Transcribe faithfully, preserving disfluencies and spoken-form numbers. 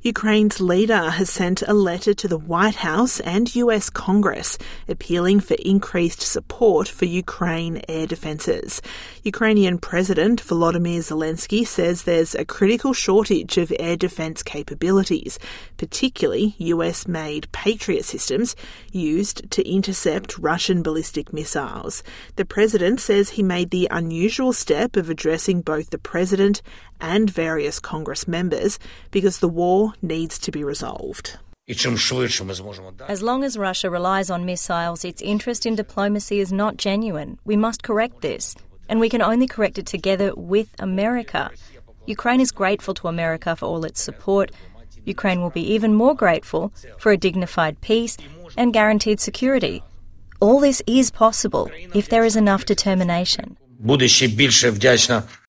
Ukraine's leader has sent a letter to the White House and U S Congress appealing for increased support for Ukraine air defences. Ukrainian President Volodymyr Zelensky says there's a critical shortage of air defence capabilities, particularly U S-made Patriot systems used to intercept Russian ballistic missiles. The president says he made the unusual step of addressing both the president and various Congress members because the war needs to be resolved. As long as Russia relies on missiles, its interest in diplomacy is not genuine. We must correct this, and we can only correct it together with America. Ukraine is grateful to America for all its support. Ukraine will be even more grateful for a dignified peace and guaranteed security. All this is possible if there is enough determination. Буде ще більше вдячна